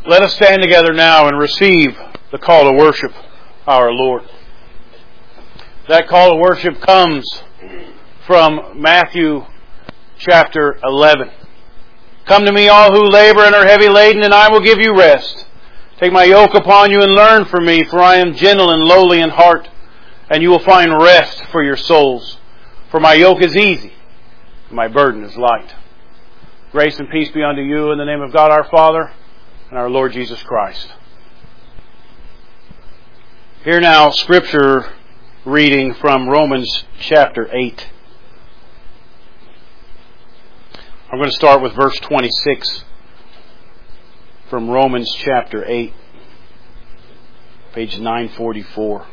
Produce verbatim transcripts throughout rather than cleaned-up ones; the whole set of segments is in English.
Let us stand together now and receive the call to worship our Lord. That call to worship comes from Matthew chapter eleven. Come to me, all who labor and are heavy laden, and I will give you rest. Take my yoke upon you and learn from me, for I am gentle and lowly in heart, and you will find rest for your souls. For my yoke is easy, and my burden is light. Grace and peace be unto you in the name of God our Father and our Lord Jesus Christ. Hear now Scripture reading from Romans chapter eight. I'm going to start with verse twenty-six from Romans chapter eight, page nine forty-four.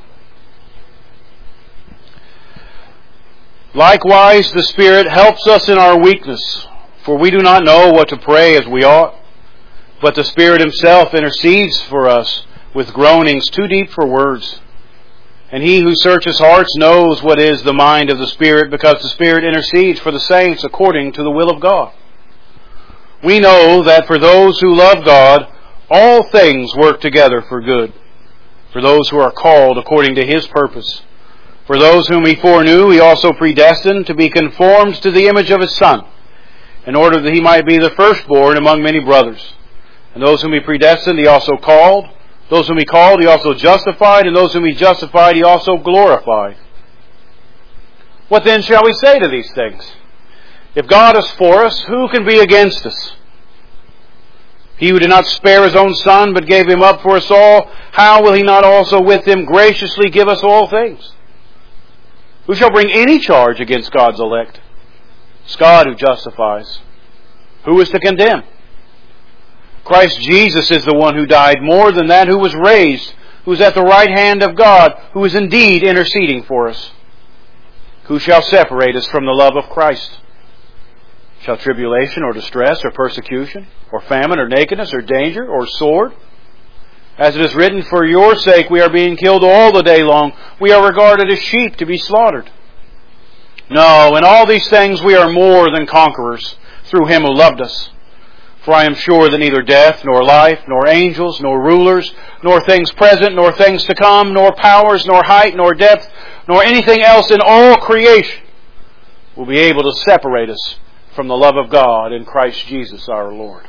Likewise, the Spirit helps us in our weakness, for we do not know what to pray as we ought, but the Spirit Himself intercedes for us with groanings too deep for words. And He who searches hearts knows what is the mind of the Spirit, because the Spirit intercedes for the saints according to the will of God. We know that for those who love God, all things work together for good, for those who are called according to His purpose. For those whom He foreknew, He also predestined to be conformed to the image of His Son, in order that He might be the firstborn among many brothers. And those whom He predestined, He also called. Those whom He called, He also justified. And those whom He justified, He also glorified. What then shall we say to these things? If God is for us, who can be against us? He who did not spare His own Son, but gave Him up for us all, how will He not also with Him graciously give us all things? Who shall bring any charge against God's elect? It's God who justifies. Who is to condemn? Christ Jesus is the one who died, more than that, who was raised, who is at the right hand of God, who is indeed interceding for us. Who shall separate us from the love of Christ? Shall tribulation or distress or persecution or famine or nakedness or danger or sword? As it is written, for your sake we are being killed all the day long. We are regarded as sheep to be slaughtered. No, in all these things we are more than conquerors through Him who loved us. For I am sure that neither death, nor life, nor angels, nor rulers, nor things present, nor things to come, nor powers, nor height, nor depth, nor anything else in all creation will be able to separate us from the love of God in Christ Jesus our Lord.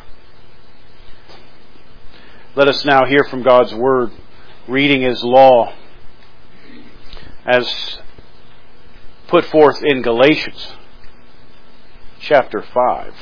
Let us now hear from God's Word, reading His law as put forth in Galatians chapter five.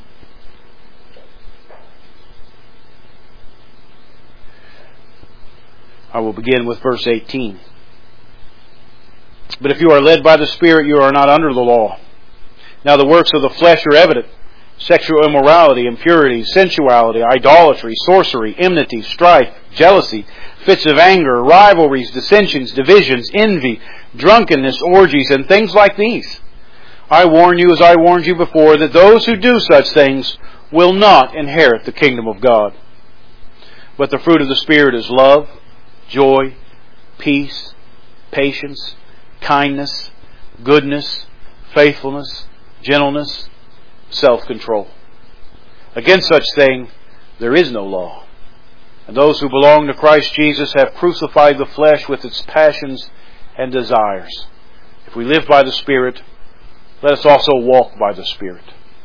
I will begin with verse eighteen. But if you are led by the Spirit, you are not under the law. Now the works of the flesh are evident: sexual immorality, impurity, sensuality, idolatry, sorcery, enmity, strife, jealousy, fits of anger, rivalries, dissensions, divisions, envy, drunkenness, orgies, and things like these. I warn you, as I warned you before, that those who do such things will not inherit the kingdom of God. But the fruit of the Spirit is love, joy, peace, patience, kindness, goodness, faithfulness, gentleness, self-control. Against such thing there is no law. And those who belong to Christ Jesus have crucified the flesh with its passions and desires. If we live by the Spirit, let us also walk by the Spirit.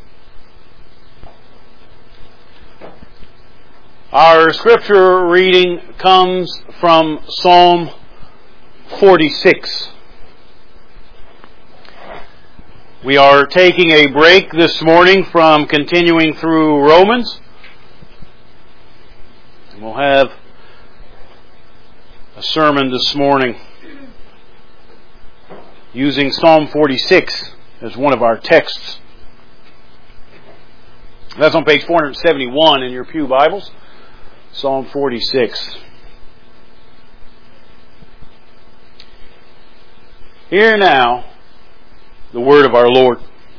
Our scripture reading comes from Psalm forty-six. We are taking a break this morning from continuing through Romans. And we'll have a sermon this morning using Psalm forty-six as one of our texts. That's on page four seventy-one in your pew Bibles. Psalm forty-six. Hear now the word of our Lord.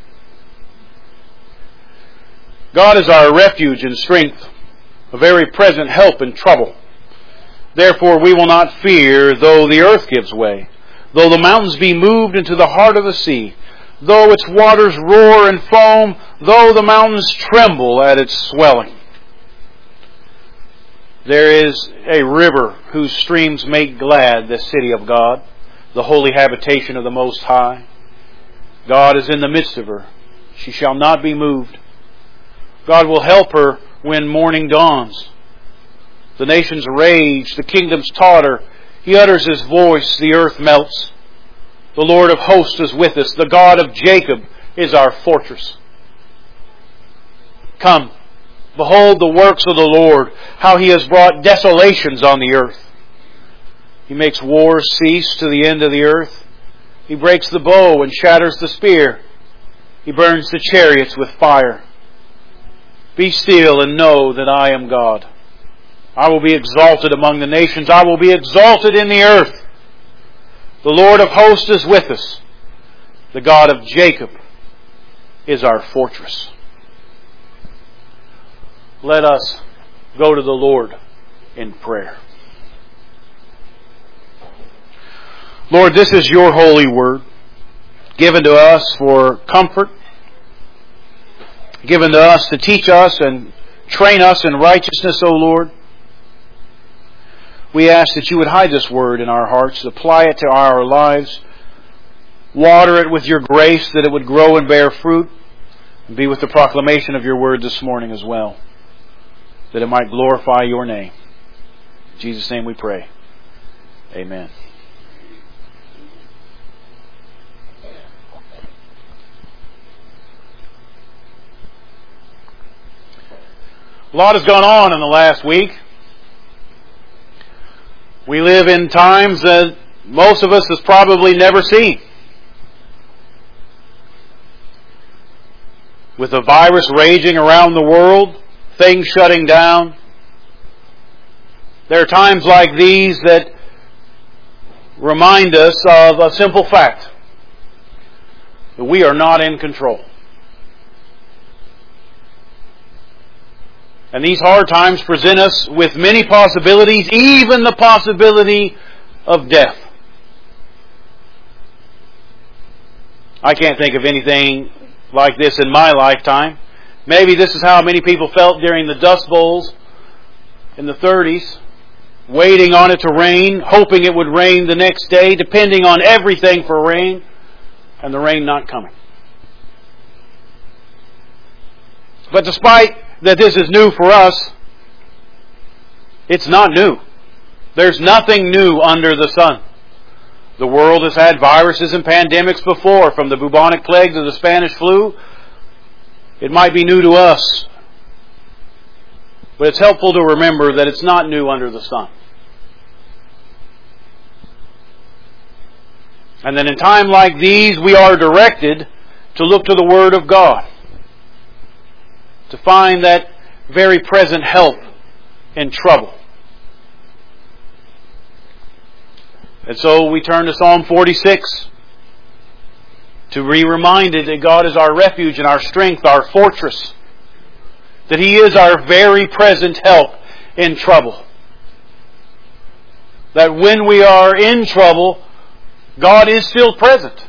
God is our refuge and strength, a very present help in trouble. Therefore we will not fear, though the earth gives way, though the mountains be moved into the heart of the sea, though its waters roar and foam, though the mountains tremble at its swelling. There is a river whose streams make glad the city of God, the holy habitation of the Most High. God is in the midst of her. She shall not be moved. God will help her when morning dawns. The nations rage, the kingdoms totter. He utters His voice, the earth melts. The Lord of hosts is with us. The God of Jacob is our fortress. Come, behold the works of the Lord, how He has brought desolations on the earth. He makes wars cease to the end of the earth. He breaks the bow and shatters the spear. He burns the chariots with fire. Be still and know that I am God. I will be exalted among the nations. I will be exalted in the earth. The Lord of hosts is with us. The God of Jacob is our fortress. Let us go to the Lord in prayer. Lord, this is Your holy word, given to us for comfort, given to us to teach us and train us in righteousness, O Lord. We ask that You would hide this word in our hearts, apply it to our lives, water it with Your grace that it would grow and bear fruit, and be with the proclamation of Your word this morning as well, that it might glorify Your name. In Jesus' name we pray. Amen. A lot has gone on in the last week. We live in times that most of us has probably never seen. With the virus raging around the world, things shutting down. There are times like these that remind us of a simple fact, that we are not in control. And these hard times present us with many possibilities, even the possibility of death. I can't think of anything like this in my lifetime. Maybe this is how many people felt during the Dust Bowls in the thirties, waiting on it to rain, hoping it would rain the next day, depending on everything for rain, and the rain not coming. But despite that this is new for us, it's not new. There's nothing new under the sun. The world has had viruses and pandemics before, from the bubonic plague to the Spanish flu. It might be new to us, but it's helpful to remember that it's not new under the sun. And then in times like these, we are directed to look to the Word of God, to find that very present help in trouble. And so we turn to Psalm forty-six to be reminded that God is our refuge and our strength, our fortress, that He is our very present help in trouble. That when we are in trouble, God is still present.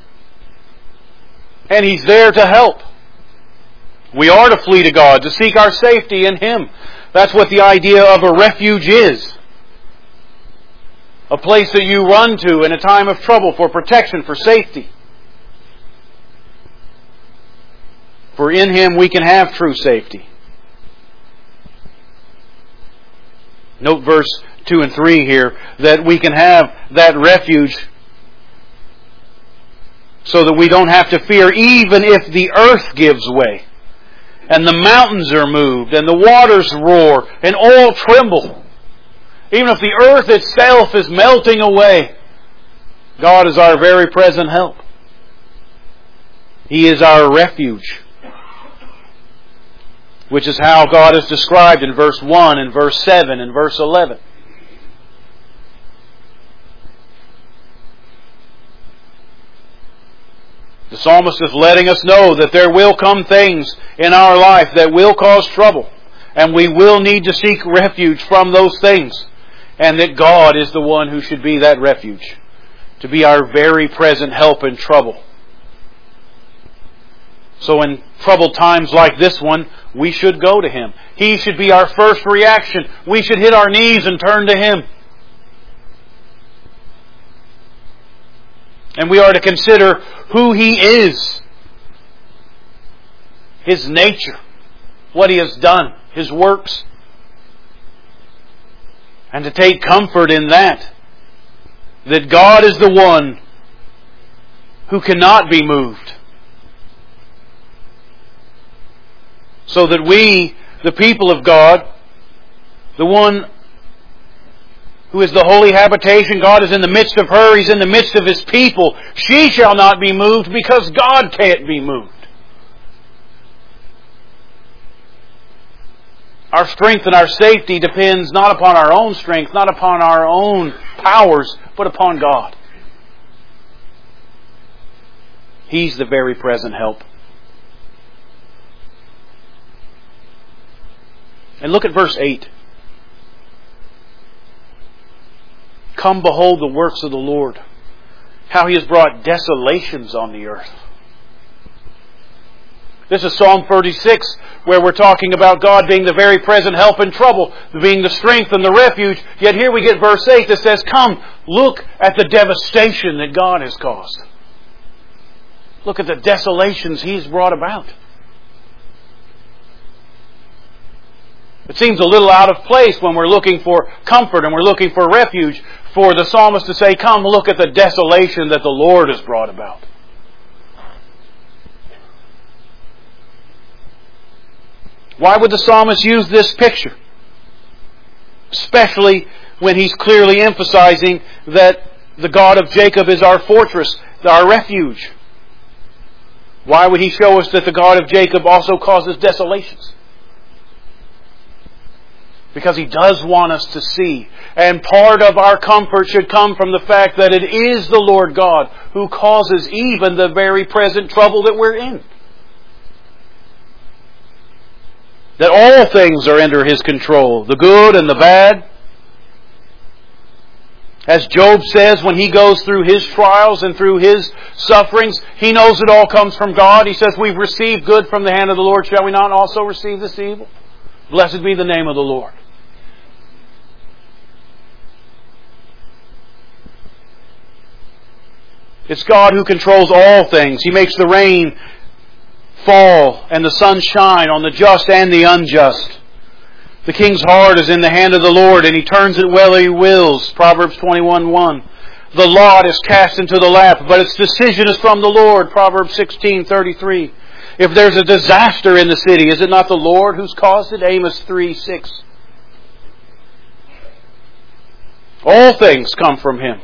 And He's there to help. We are to flee to God, to seek our safety in Him. That's what the idea of a refuge is. A place that you run to in a time of trouble for protection, for safety. For in Him we can have true safety. Note verse two and three here, that we can have that refuge so that we don't have to fear even if the earth gives way, and the mountains are moved, and the waters roar, and all tremble. Even if the earth itself is melting away, God is our very present help. He is our refuge, which is how God is described in verse one and verse seven and verse eleven. The psalmist is letting us know that there will come things in our life that will cause trouble, and we will need to seek refuge from those things, and that God is the one who should be that refuge, to be our very present help in trouble. So in troubled times like this one, we should go to Him. He should be our first reaction. We should hit our knees and turn to Him. And we are to consider who He is, His nature, what He has done, His works, and to take comfort in that, that God is the one who cannot be moved. So that we, the people of God, the one who is the holy habitation, God is in the midst of her, He's in the midst of His people. She shall not be moved because God can't be moved. Our strength and our safety depends not upon our own strength, not upon our own powers, but upon God. He's the very present help. And look at verse eight. Come behold the works of the Lord, how He has brought desolations on the earth. This is Psalm thirty-six, where we're talking about God being the very present help in trouble, being the strength and the refuge. Yet here we get verse eight that says, come, look at the devastation that God has caused. Look at the desolations He's brought about. It seems a little out of place when we're looking for comfort and we're looking for refuge for the psalmist to say, come look at the desolation that the Lord has brought about. Why would the psalmist use this picture? Especially when he's clearly emphasizing that the God of Jacob is our fortress, our refuge. Why would he show us that the God of Jacob also causes desolations? Because He does want us to see. And part of our comfort should come from the fact that it is the Lord God who causes even the very present trouble that we're in. That all things are under His control, the good and the bad. As Job says, when he goes through his trials and through his sufferings, he knows it all comes from God. He says, we've received good from the hand of the Lord. Shall we not also receive this evil? Blessed be the name of the Lord. It's God who controls all things. He makes the rain fall and the sun shine on the just and the unjust. The king's heart is in the hand of the Lord, and He turns it whether He wills. Proverbs twenty-one one. The lot is cast into the lap, but its decision is from the Lord. Proverbs sixteen thirty-three. If there's a disaster in the city, is it not the Lord who's caused it? Amos three six. All things come from Him.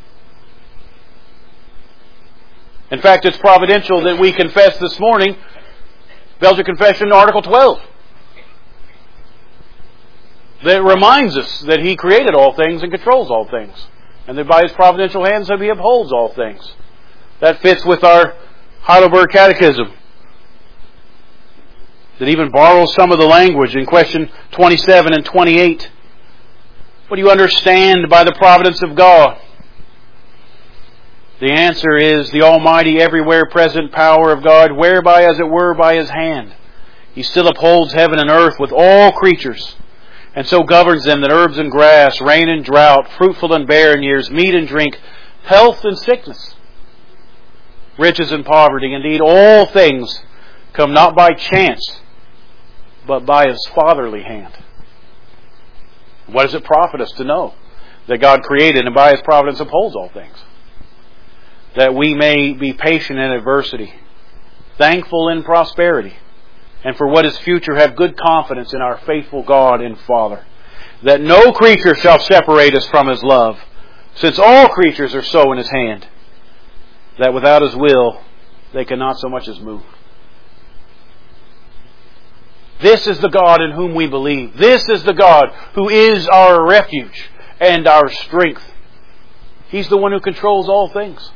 In fact, it's providential that we confess this morning Belgian Confession, Article twelve. That reminds us that He created all things and controls all things. And that by His providential hands He upholds all things. That fits with our Heidelberg Catechism. That even borrows some of the language in question twenty-seven and twenty-eight. What do you understand by the providence of God? The answer is the almighty, everywhere present power of God, whereby, as it were, by His hand, He still upholds heaven and earth with all creatures, and so governs them that herbs and grass, rain and drought, fruitful and barren years, meat and drink, health and sickness, riches and poverty. Indeed, all things come not by chance, but by His fatherly hand. What does it profit us to know that God created and by His providence upholds all things? That we may be patient in adversity, thankful in prosperity, and for what is future have good confidence in our faithful God and Father. That no creature shall separate us from His love, since all creatures are so in His hand, that without His will they cannot so much as move. This is the God in whom we believe. This is the God who is our refuge and our strength. He's the one who controls all things.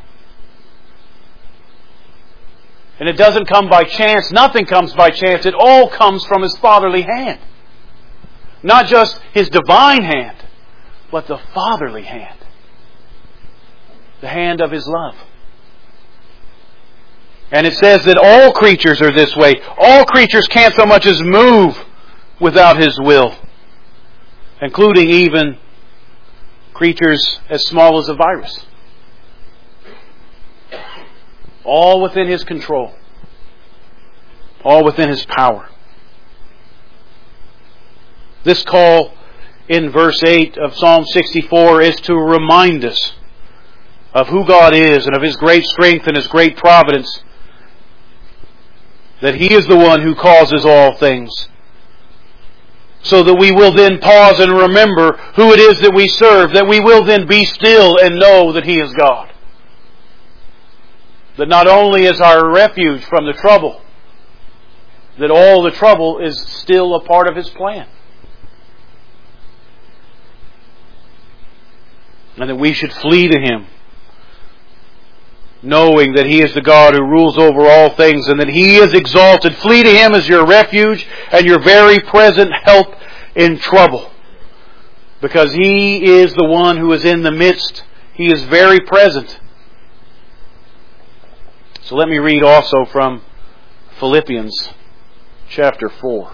And it doesn't come by chance. Nothing comes by chance. It all comes from His fatherly hand. Not just His divine hand, but the fatherly hand. The hand of His love. And it says that all creatures are this way. All creatures can't so much as move without His will, including even creatures as small as a virus. All within His control. All within His power. This call in verse eight of Psalm sixty-four is to remind us of who God is and of His great strength and His great providence. That He is the one who causes all things. So that we will then pause and remember who it is that we serve. That we will then be still and know that He is God. That not only is our refuge from the trouble, that all the trouble is still a part of His plan. And that we should flee to Him, knowing that He is the God who rules over all things and that He is exalted. Flee to Him as your refuge and your very present help in trouble. Because He is the one who is in the midst. He is very present. So let me read also from Philippians chapter four.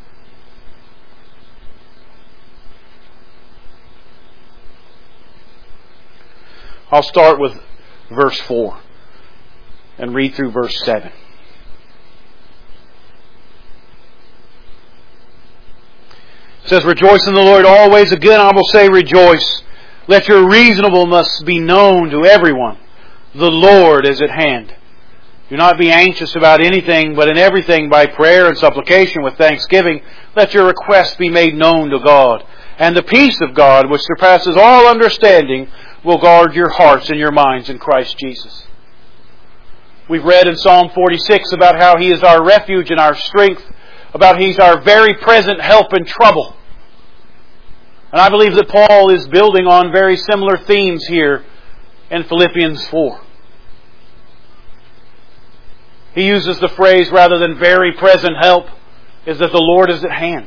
I'll start with verse four and read through verse seven. It says, "Rejoice in the Lord always. Again I will say rejoice. Let your reasonableness be known to everyone. The Lord is at hand. Do not be anxious about anything, but in everything by prayer and supplication with thanksgiving, let your requests be made known to God. And the peace of God, which surpasses all understanding, will guard your hearts and your minds in Christ Jesus." We've read in Psalm forty-six about how He is our refuge and our strength, about He's our very present help in trouble. And I believe that Paul is building on very similar themes here in Philippians four. He uses the phrase, rather than very present help, is that the Lord is at hand.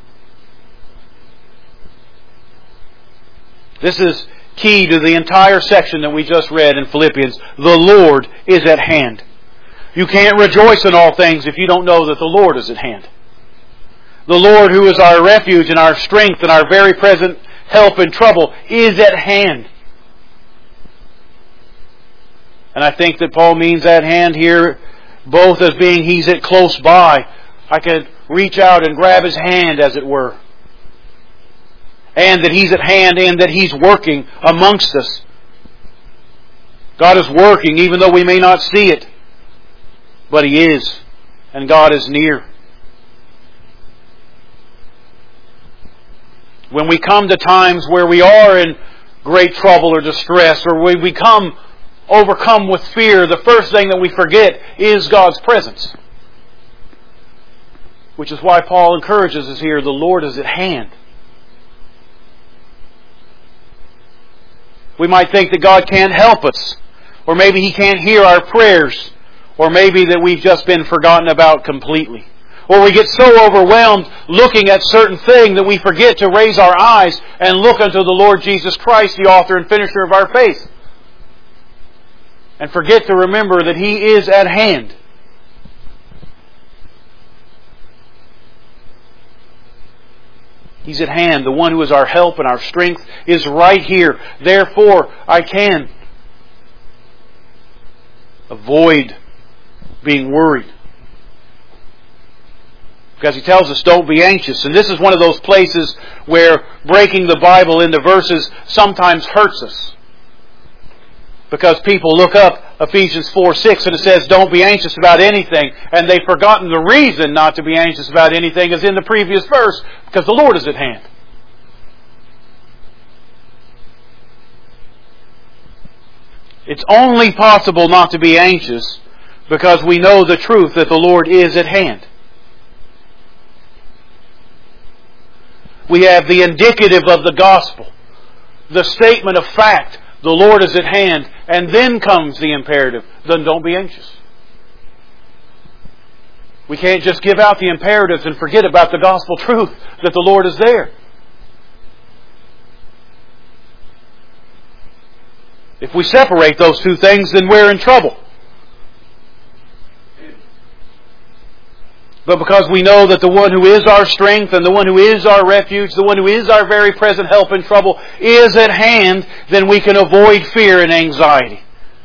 This is key to the entire section that we just read in Philippians. The Lord is at hand. You can't rejoice in all things if you don't know that the Lord is at hand. The Lord, who is our refuge and our strength and our very present help in trouble, is at hand. And I think that Paul means at hand here both as being He's at close by. I could reach out and grab His hand, as it were. And that He's at hand and that He's working amongst us. God is working even though we may not see it. But He is. And God is near. When we come to times where we are in great trouble or distress, or we become overcome with fear, the first thing that we forget is God's presence. Which is why Paul encourages us here, the Lord is at hand. We might think that God can't help us, or maybe He can't hear our prayers, or maybe that we've just been forgotten about completely. Or we get so overwhelmed looking at certain thing that we forget to raise our eyes and look unto the Lord Jesus Christ, the author and finisher of our faith. And forget to remember that He is at hand. He's at hand. The one who is our help and our strength is right here. Therefore, I can avoid being worried. Because He tells us, don't be anxious. And this is one of those places where breaking the Bible into verses sometimes hurts us. Because people look up Ephesians four six and it says, don't be anxious about anything. And they've forgotten the reason not to be anxious about anything is in the previous verse. Because the Lord is at hand. It's only possible not to be anxious because we know the truth that the Lord is at hand. We have the indicative of the gospel. The statement of fact. The Lord is at hand. And then comes the imperative. Then don't be anxious. We can't just give out the imperatives and forget about the gospel truth that the Lord is there. If we separate those two things, then we're in trouble. but because we know that the one who is our strength and the one who is our refuge, the one who is our very present help in trouble, is at hand, then we can avoid fear and anxiety.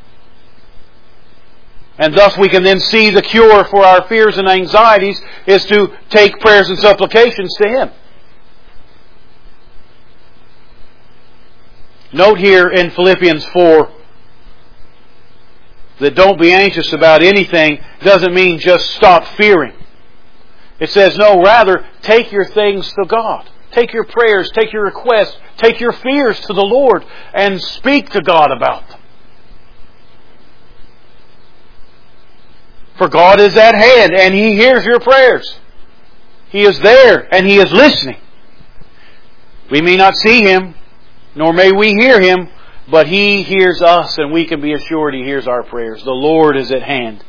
And thus we can then see the cure for our fears and anxieties is to take prayers and supplications to Him. Note here in Philippians four that don't be anxious about anything doesn't mean just stop fearing. It says, no, rather, take your things to God. Take your prayers, take your requests, take your fears to the Lord and speak to God about them. For God is at hand and He hears your prayers. He is there and He is listening. We may not see Him, nor may we hear Him, but He hears us and we can be assured He hears our prayers. The Lord is at hand.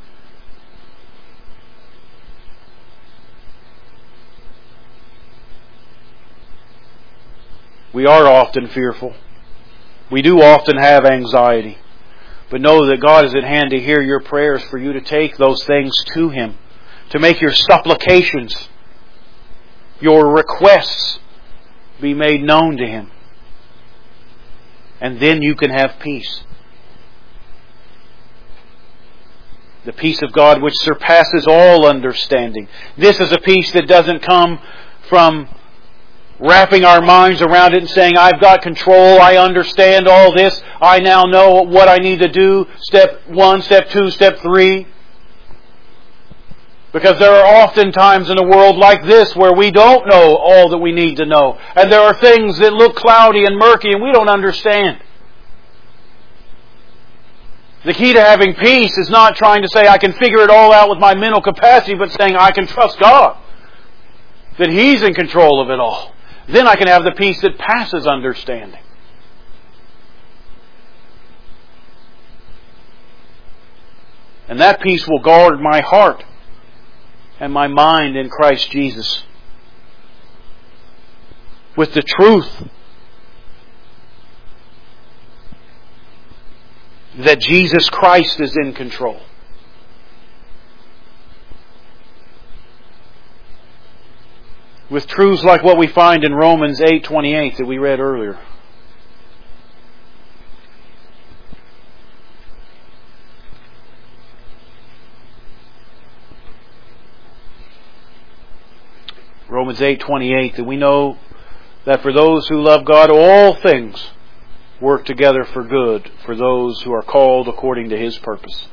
We are often fearful. We do often have anxiety. But know that God is at hand to hear your prayers, for you to take those things to Him, to make your supplications, your requests be made known to Him. And then you can have peace. The peace of God which surpasses all understanding. This is a peace that doesn't come from wrapping our minds around it and saying, I've got control, I understand all this, I now know what I need to do, step one, step two, step three. Because there are often times in a world like this where we don't know all that we need to know. And there are things that look cloudy and murky and we don't understand. The key to having peace is not trying to say I can figure it all out with my mental capacity, but saying I can trust God, that He's in control of it all. Then I can have the peace that passes understanding. And that peace will guard my heart and my mind in Christ Jesus with the truth that Jesus Christ is in control. With truths like what we find in Romans eight twenty-eight that we read earlier. Romans eight twenty-eight, that we know that for those who love God, all things work together for good, for those who are called according to His purpose.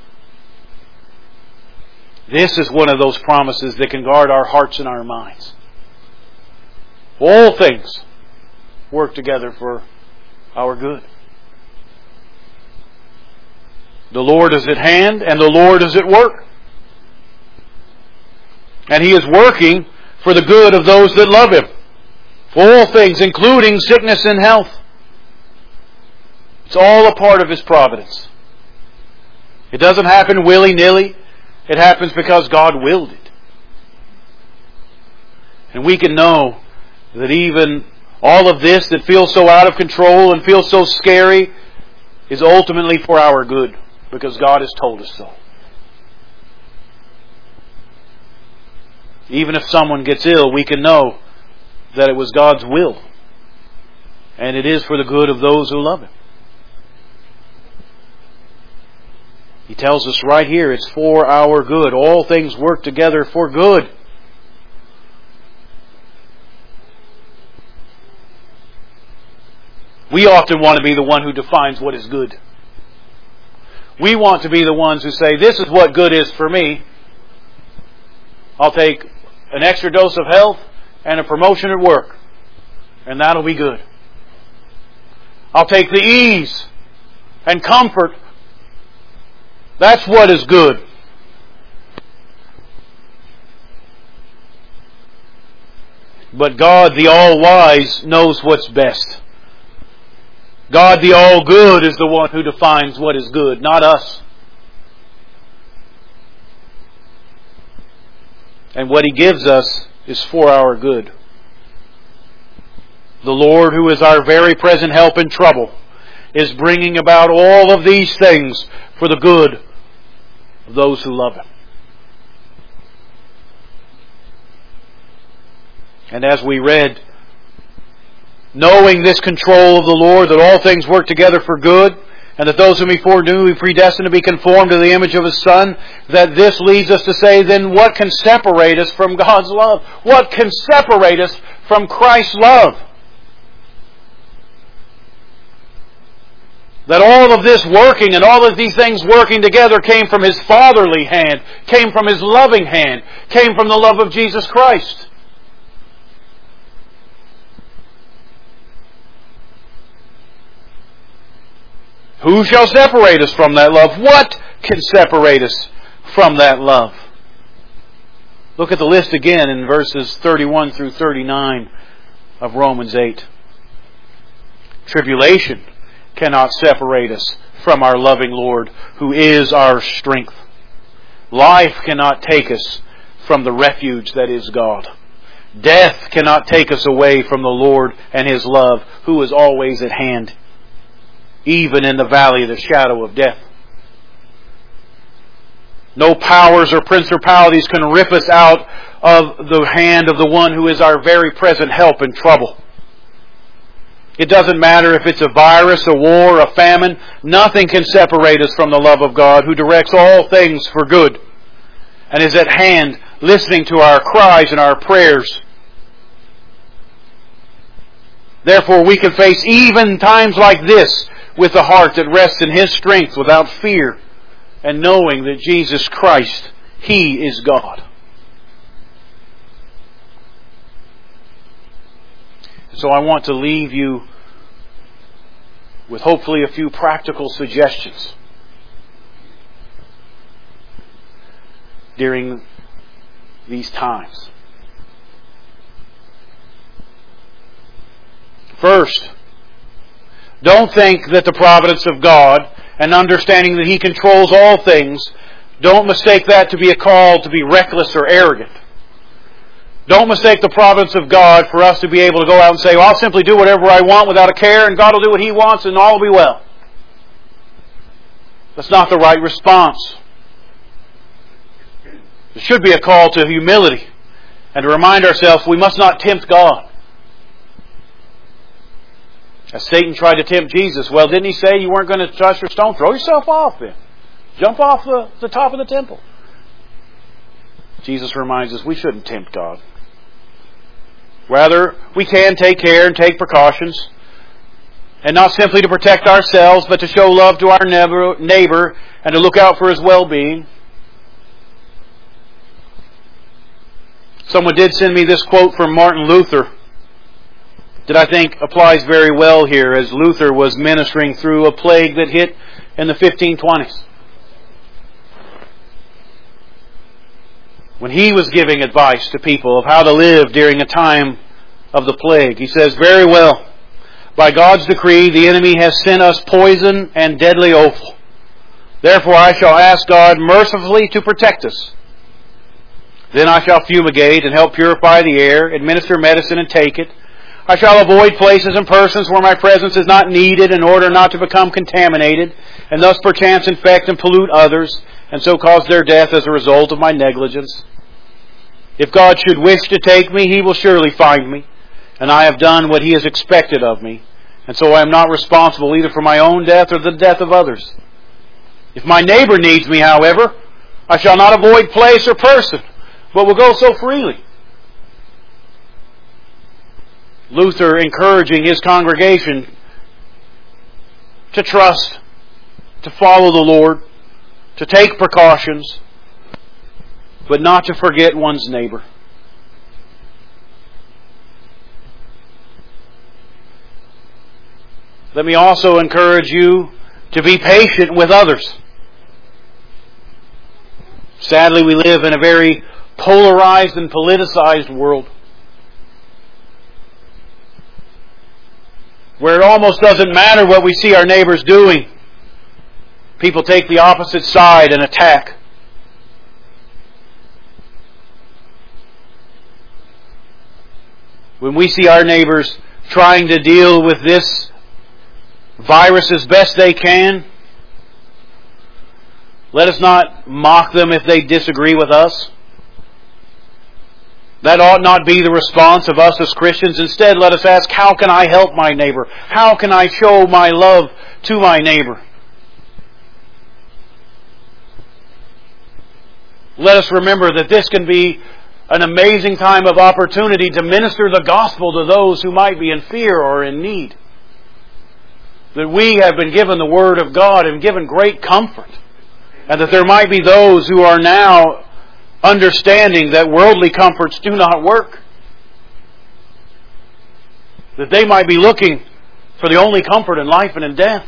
This is one of those promises that can guard our hearts and our minds. All things work together for our good. The Lord is at hand and the Lord is at work. And He is working for the good of those that love Him. For all things, including sickness and health. It's all a part of His providence. It doesn't happen willy-nilly. It happens because God willed it. And we can know that even all of this that feels so out of control and feels so scary is ultimately for our good, because God has told us so. Even if someone gets ill, we can know that it was God's will. And it is for the good of those who love Him. He tells us right here, it's for our good. All things work together for good. We often want to be the one who defines what is good. We want to be the ones who say, this is what good is for me. I'll take an extra dose of health and a promotion at work, and that'll be good. I'll take the ease and comfort. That's what is good. But God, the all-wise, knows what's best. God, the all-good, is the one who defines what is good, not us. And what He gives us is for our good. The Lord, who is our very present help in trouble, is bringing about all of these things for the good of those who love Him. And as we read, knowing this control of the Lord, that all things work together for good, and that those whom He foreknew He predestined to be conformed to the image of His Son, that this leads us to say, then what can separate us from God's love? What can separate us from Christ's love? That all of this working and all of these things working together came from His fatherly hand, came from His loving hand, came from the love of Jesus Christ. Who shall separate us from that love? What can separate us from that love? Look at the list again in verses thirty-one through thirty-nine of Romans eight. Tribulation cannot separate us from our loving Lord, who is our strength. Life cannot take us from the refuge that is God. Death cannot take us away from the Lord and His love, who is always at hand, even in the valley of the shadow of death. No powers or principalities can rip us out of the hand of the one who is our very present help in trouble. It doesn't matter if it's a virus, a war, a famine. Nothing can separate us from the love of God, who directs all things for good and is at hand, listening to our cries and our prayers. Therefore, we can face even times like this with a heart that rests in His strength without fear, and knowing that Jesus Christ, He is God. So I want to leave you with hopefully a few practical suggestions during these times. First, don't think that the providence of God and understanding that He controls all things, don't mistake that to be a call to be reckless or arrogant. Don't mistake the providence of God for us to be able to go out and say, well, I'll simply do whatever I want without a care, and God will do what He wants, and all will be well. That's not the right response. There should be a call to humility and to remind ourselves we must not tempt God. As Satan tried to tempt Jesus, well, didn't He say you weren't going to touch your stone? Throw yourself off then. Jump off the, the top of the temple. Jesus reminds us we shouldn't tempt God. Rather, we can take care and take precautions, and not simply to protect ourselves, but to show love to our neighbor and to look out for his well-being. Someone did send me this quote from Martin Luther that I think applies very well here, as Luther was ministering through a plague that hit in the fifteen twenties. When he was giving advice to people of how to live during a time of the plague, he says, very well, by God's decree, the enemy has sent us poison and deadly offal. Therefore I shall ask God mercifully to protect us. Then I shall fumigate and help purify the air, administer medicine and take it. I shall avoid places and persons where my presence is not needed in order not to become contaminated, and thus perchance infect and pollute others, and so cause their death as a result of my negligence. If God should wish to take me, He will surely find me, and I have done what He has expected of me, and so I am not responsible either for my own death or the death of others. If my neighbor needs me, however, I shall not avoid place or person, but will go so freely. Luther encouraging his congregation to trust, to follow the Lord, to take precautions, but not to forget one's neighbor. Let me also encourage you to be patient with others. Sadly, we live in a very polarized and politicized world, where it almost doesn't matter what we see our neighbors doing. People take the opposite side and attack. When we see our neighbors trying to deal with this virus as best they can, let us not mock them if they disagree with us. That ought not be the response of us as Christians. Instead, let us ask, how can I help my neighbor? How can I show my love to my neighbor? Let us remember that this can be an amazing time of opportunity to minister the gospel to those who might be in fear or in need. That we have been given the Word of God and given great comfort. And that there might be those who are now understanding that worldly comforts do not work. That they might be looking for the only comfort in life and in death.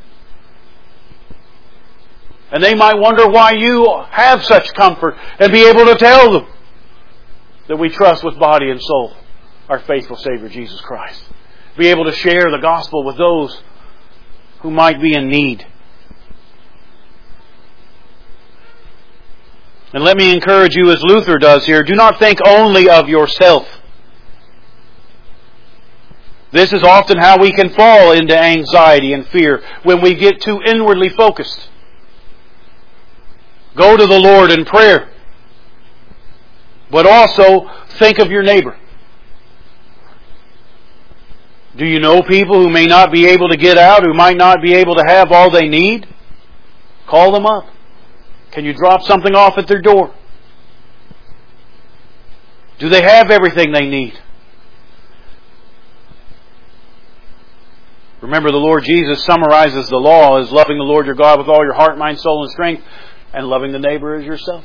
And they might wonder why you have such comfort and be able to tell them that we trust with body and soul our faithful Savior Jesus Christ. Be able to share the gospel with those who might be in need. And let me encourage you as Luther does here, do not think only of yourself. This is often how we can fall into anxiety and fear, when we get too inwardly focused. Go to the Lord in prayer. But also think of your neighbor. Do you know people who may not be able to get out, who might not be able to have all they need? Call them up. Can you drop something off at their door? Do they have everything they need? Remember, the Lord Jesus summarizes the law as loving the Lord your God with all your heart, mind, soul, and strength, and loving the neighbor as yourself.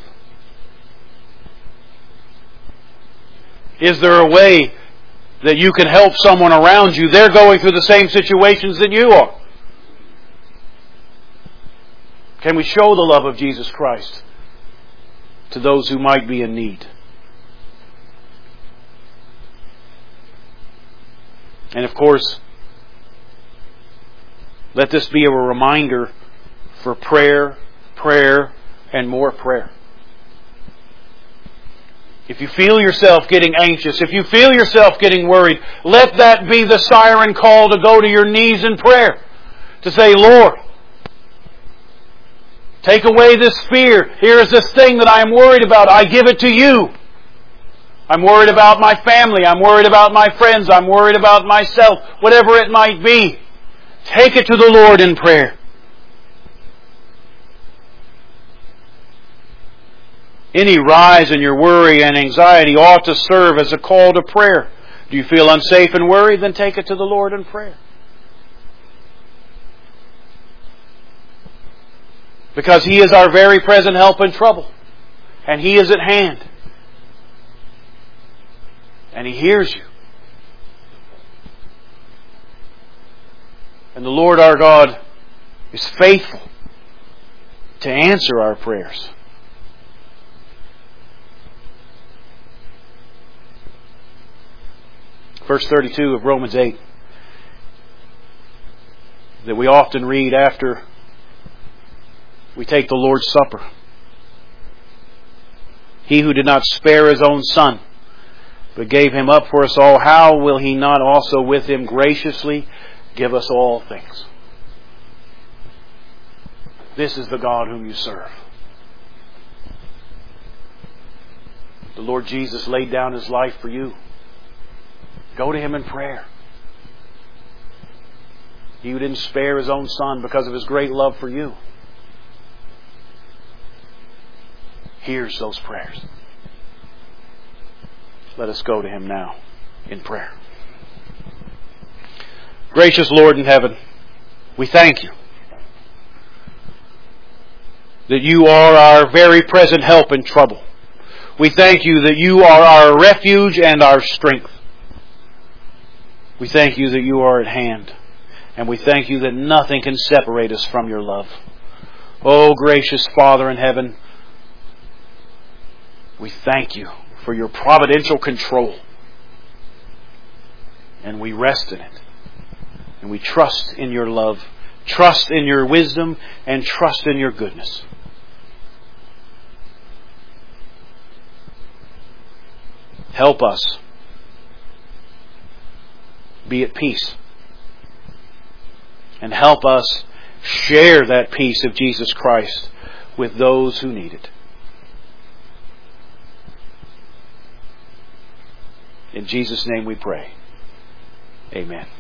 Is there a way that you can help someone around you? They're going through the same situations that you are. Can we show the love of Jesus Christ to those who might be in need? And of course, let this be a reminder for prayer, prayer, and more prayer. If you feel yourself getting anxious, if you feel yourself getting worried, let that be the siren call to go to your knees in prayer. To say, Lord, take away this fear. Here is this thing that I am worried about. I give it to you. I'm worried about my family. I'm worried about my friends. I'm worried about myself. Whatever it might be. Take it to the Lord in prayer. Any rise in your worry and anxiety ought to serve as a call to prayer. Do you feel unsafe and worried? Then take it to the Lord in prayer. Because He is our very present help in trouble. And He is at hand. And He hears you. And the Lord our God is faithful to answer our prayers. Verse thirty-two of Romans eight, that we often read after we take the Lord's Supper. He who did not spare His own Son, but gave Him up for us all, how will He not also with Him graciously give us all things? This is the God whom you serve. The Lord Jesus laid down His life for you. Go to Him in prayer. He who didn't spare His own Son because of His great love for you hears those prayers. Let us go to Him now in prayer. Gracious Lord in heaven, we thank You that You are our very present help in trouble. We thank You that You are our refuge and our strength. We thank You that You are at hand. And we thank You that nothing can separate us from Your love. Oh, gracious Father in heaven, we thank You for Your providential control. And we rest in it. And we trust in Your love, trust in Your wisdom, and trust in Your goodness. Help us be at peace. And help us share that peace of Jesus Christ with those who need it. In Jesus' name we pray. Amen.